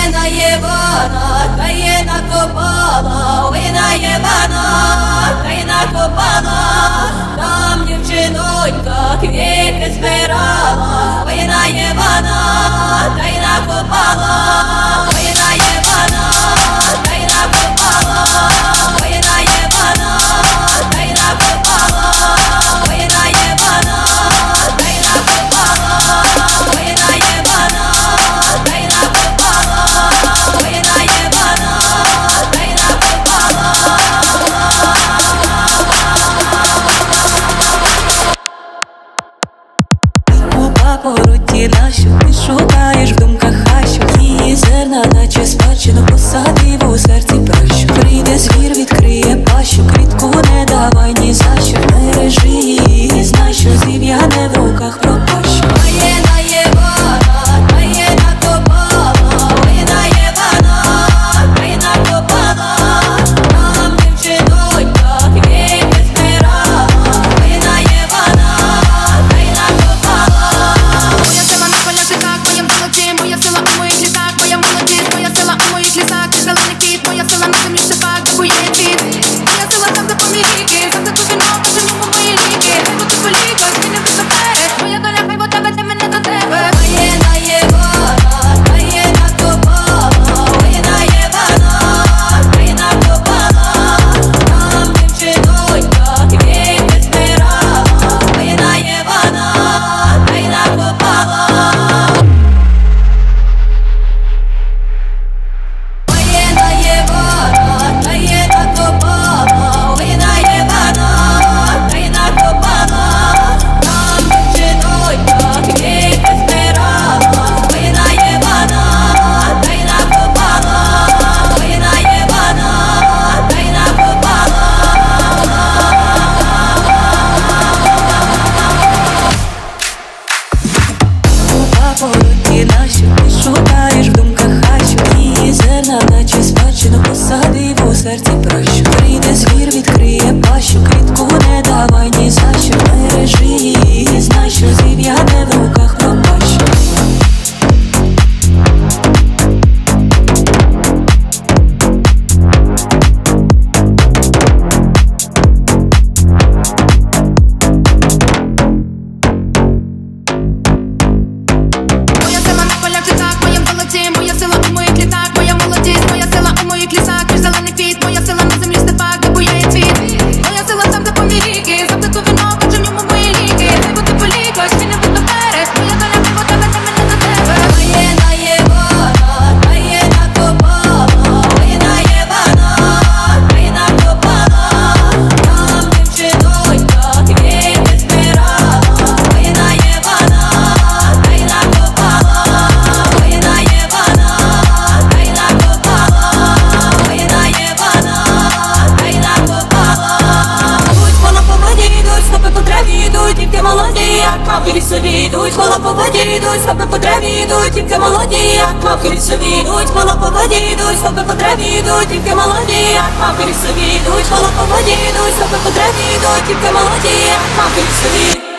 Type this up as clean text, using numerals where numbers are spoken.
Воєна єбана, країна копала, вина єбана, країна копала, там дівчинонька квіти збирала, вина єбана, країна копала, вина єбана, країна копала, вина єбана, країна копала, вина єбана, країна копала, вина єбана, країна копала, вина єбана, країна копала. Купа по руті нашу, ти шукаєш в думках хащу. Її зерна, наче спадщину, посадив у серці пращу. Прийде звір, відкриє пащу, квітку не давай ні за що. Бережи її, знай, що зів'я не в руках пропащу. Воєна єбана, країна копала, вина єбана, країна копала, там дівчинонька квіти збирала, вина єбана, країна копала. Моя сила на полях літак, моїм золоті, моя сила у моїх літах, моя молодість, моя сила у моїх лісах, ти зелений кіт, моя сила на землі шипак, такує цвіт. Моя сила там, де поміріки, завжди ту віно, по ньому мої ліки. Хай бути полікось, ти не будь наперед, моя доля хай бо тебе, для мене до тебе. Воєна єбана, країна копала, вина єбана, країна копала, там дівчинонька квіти збирала, вина єбана, країна копала. Воєна єбана, країна копала, вина єбана, країна копала, там дівчинонька квіти збирала, вина єбана, країна копала, вина єбана, країна копала. Купа по руті нашу, ти шукаєш в думках хащу. Її зерна, наче спадщину, посадив у серці пращу. Прийде звір, відкриє пащу, квітку не давай ні за що. Бережи її, знай, що зів'я не в руках пропащу. Моя сила на полях літак, моїм золоті, моя сила у моїх літах, моя молодість, моя сила у моїх лісах, ти зелений квіт, моя сила на землі степак, де буяє цвіт. Моя сила там, де поміріки, завжди ту віно, бачу в ньому мої ліки. Хай бути полікось, ти не будь наперед, моя доля хай бо тебе, для мене до тебе. Воєна єбана, країна копала, вина єбана, країна копала, там дівчинонька квіти збирала, вина єбана, країна копала, вина єбана, країна копала, вина єбана, країна копала. Йдуть коло по воді, йдуть, стопи по траві йдуть, тільки молоді, як мавки лісові йдуть, коло по воді йдуть, стопи по траві йдуть, тільки молоді, як мавки лісові йдуть, коло по воді йдуть, стопи по траві йдуть, тільки молоді, як мавки лісові йдуть, коло по воді йдуть, стопи по траві йдуть, тільки молоді, як мавки лісові.